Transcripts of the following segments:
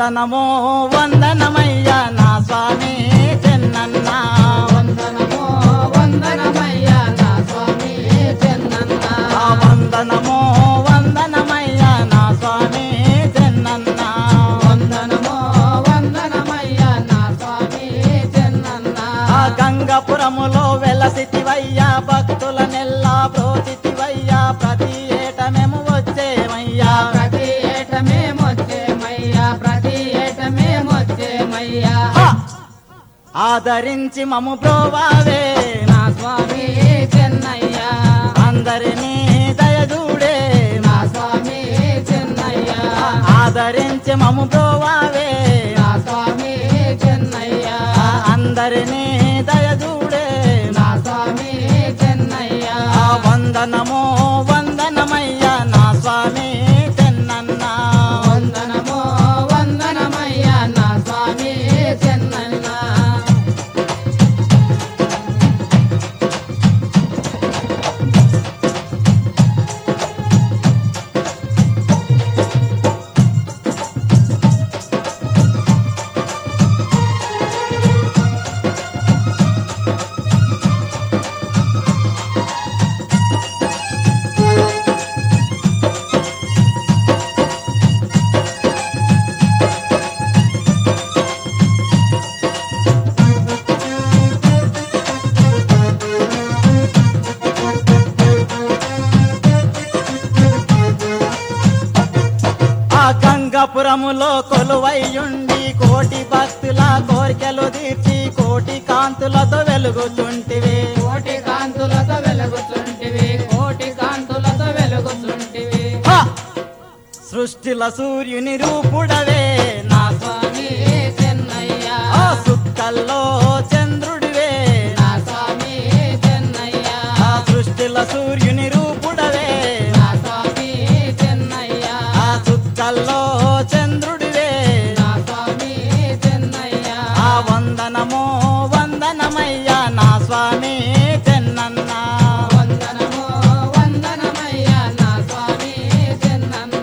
వందనమో వందనమయ్యా నా స్వామి చెన్నన్న వందనమో వందనమయ్యా నా స్వామి చెన్నన్న వందనమో వందనమయ్యా నా స్వామి చెన్నన్న వందనమో వందనమయ్యా నా స్వామి చెన్నన్న గంగపురములో వెలసితివయ్యా భక్తుల నెల్లా బ్రోచితివయ్యా ప్రతి ఏట మేము వచ్చేమయ్యా ప్రతి ఏట మేమొచ్చేమయ్యా ప్రతి ఏట మేమొచ్చేమయ్యా ఆదరించి మము బ్రోవావే నా స్వామి చెన్నయ్యా అందరినీ దయచూడే నా స్వామి చెన్నయ్యా ఆదరించి మము బ్రోవావే నా స్వామి చెన్నయ్యా అందరినీ దయచూడే నా స్వామి చెన్నయ్యా వందనమో వందనమయ్యా నా స్వామి చెన్నన్న వందనమో వందనమయ్యా నా స్వామి చెన్నన్న గంగపురములో కొలువయ్యుండి కోటి భక్తుల కోరికలు తీర్చి కోటి కాంతులతో వెలుగుచుంటివి కోటి కాంతులతో వెలుగుచుంటివి కోటి కాంతులతో వెలుగుచుంటివి సృష్టిల సూర్యుని రూపుడవే నా స్వామి చెన్నయ్యా సుక్కల్లో చంద్రుడివే నా స్వామి చెన్నయ్యా సృష్టిల సూర్యుని రూపుడవే నా స్వామి చెన్నయ్యా సుక్కల్లో చంద్రుడివే నా స్వామి చెన్నయ్యా వందనమో వందనమయ్యా నా స్వామి చెన్నన్న వందనమో వందనమయ్యా నా స్వామి చెన్నన్న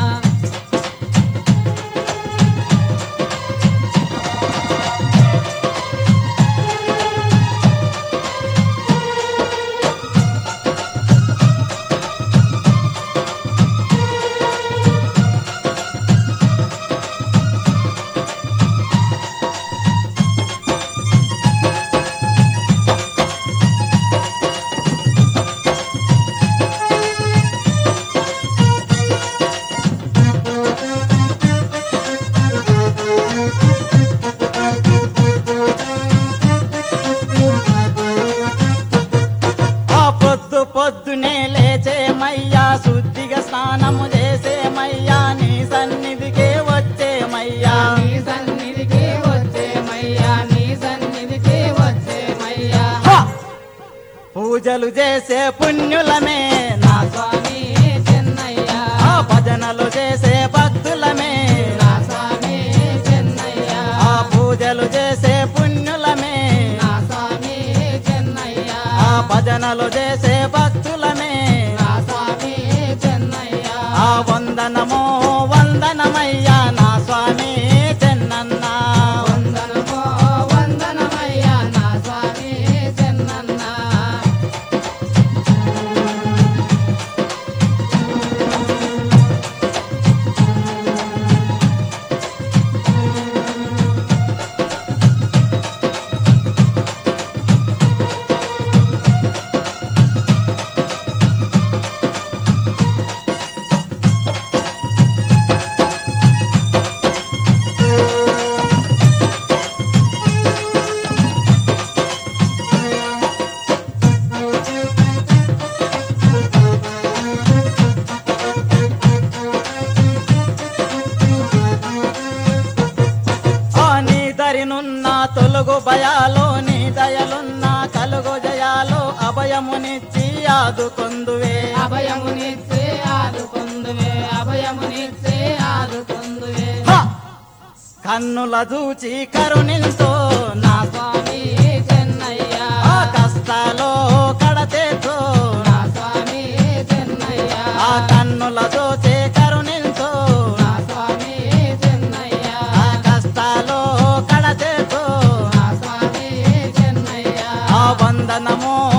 పొద్దు పొద్దునే లేచేమయ్యా శుద్ధిగా స్నానము చేసేమయ్యా నీ సన్నిధికే వచ్చేమయ్యా నీ సన్నిధికి వచ్చేమయ్యా నీ సన్నిధికి వచ్చేమయ్యా పూజలు చేసే పుణ్యులమే నా స్వామి చెన్నయ్యా భజనలు చేసే భక్తులమే నా స్వామి చెన్నయ్యా పూజలు చేసే పుణ్యులమే నా స్వామి చెన్నయ్యా భజనలు చేసే భక్తులమే నా స్వామి చెన్నయ్యా వందనమో వందనమయ్యా నా స్వామి చెన్నన్న వందనమో వందనమయ్యా నా స్వామి చెన్నన్న నీ దరినున్న తొలుగు భయాలో నీ దయలున్న కలుగు జయాలో అభయమునిచ్చి ఆదుకొందువే అభయమునిచ్చే ఆదుకొందువే అభయమునిచ్చే ఆదుకొందువే కన్నుల దూచి కరుణింతో నా స్వామి చెన్నయ్యా కష్టాలో కడతేతో నా స్వామి చెన్నయ్యా కన్నుల దోచే కరుణింతో నా స్వామి చెన్నయ్యా వందనమో